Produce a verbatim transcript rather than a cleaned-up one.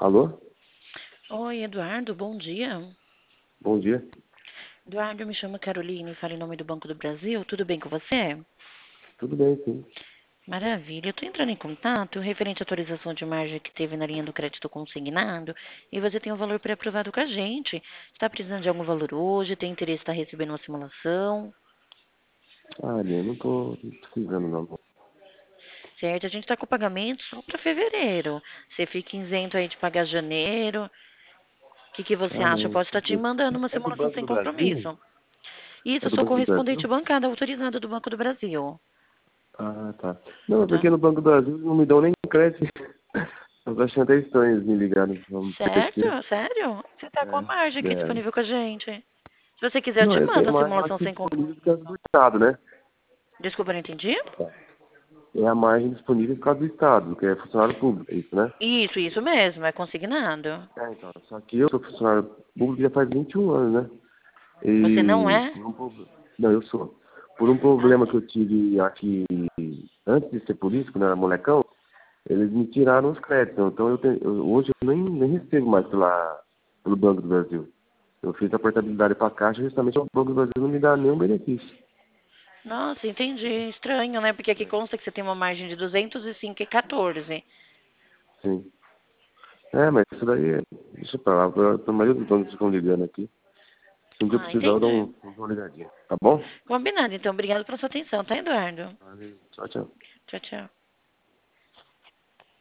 Alô? Oi, Eduardo, bom dia. Bom dia. Eduardo, eu me chamo Caroline, falo em nome do Banco do Brasil. Tudo bem com você? Tudo bem, sim. Maravilha. Eu estou entrando em contato referente à atualização de margem que teve na linha do crédito consignado e você tem o valor pré-aprovado com a gente. Está precisando de algum valor hoje? Tem interesse em estar recebendo uma simulação? Ah, Aline, eu não tô precisando, não. Certo, a gente está com o pagamento só para fevereiro. Você fica isento aí de pagar janeiro. O que, que você Ah, acha? Eu não. posso estar te mandando uma É do simulação Banco sem do Brasil? compromisso. Isso, É eu do sou Banco do correspondente Brasil? bancária autorizada do Banco do Brasil. Ah, tá. Não, é Tá? porque no Banco do Brasil não me dão nem crédito. Eu tô achando até estranho eles me ligarem. Vamos terceiro. Certo? Sério? Você tá com a É, margem aqui é. disponível com a gente. Se você quiser, eu Não, te eu mando tenho a mais, eu acho simulação que é sem compromisso. disponível por causa do Estado, né? Desculpa, não entendi? É a margem disponível por causa do Estado, que é funcionário público, é isso, né? Isso, isso mesmo, é consignado. É, então. Só que eu sou funcionário público já faz vinte e um anos, né? Você não E é? por um problema. Não, eu sou. Por um Ah, problema que sim. eu tive aqui antes de ser político, quando eu era molecão, eles me tiraram os créditos. Então eu tenho, eu- hoje eu nem, nem recebo mais pela, pelo Banco do Brasil. Eu fiz a portabilidade para a Caixa justamente o Banco do Brasil não me dá nenhum benefício. Nossa, entendi. Estranho, né? Porque aqui consta que você tem uma margem de duzentos e cinco e quatorze. Sim. É, mas isso daí, é- deixa pra lá. A maioria dos bancos ficam ligando aqui. Se um dia eu Ah, precisar, eu dou, um, entendi. eu dou uma ligadinha. Tá bom? Combinado, então. Obrigado pela sua atenção, tá, Eduardo? Valeu. Tchau, tchau. Tchau, tchau.